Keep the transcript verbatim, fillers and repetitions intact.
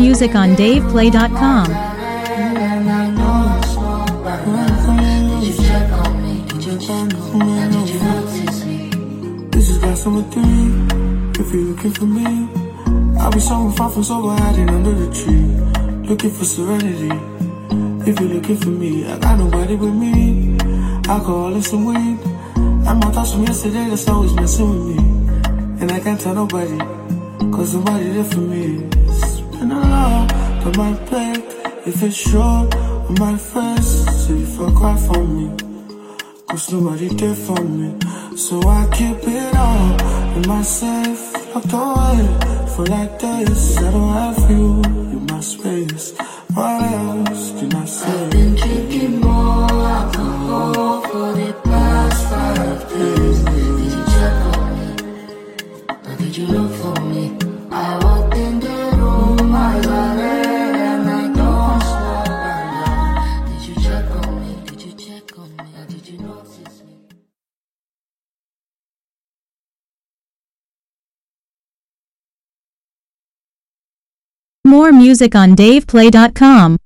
music on dave play dot com. This is glass number three. If you're looking for me, I'll be somewhere far from sober, hiding under the tree, looking for serenity. If you're looking for me, I got nobody with me. Alcohol and some weed, and my thoughts from yesterday that's always messing with me. And I can't tell nobody, cause somebody there for me. It's been a lot on my plate. If it's short on my face, so you feel cry for me, cause nobody there for me. So I keep it all in my safe, locked away for like days. I don't have you in my space. What else can I say? I've been drinking more alcohol for the past five days. Did you check on me? Or did you look for me? I walked in the room, I got it, and I don't stop right now. Did you check on me? Did you check on me? Or did you notice me? More music on dave play dot com.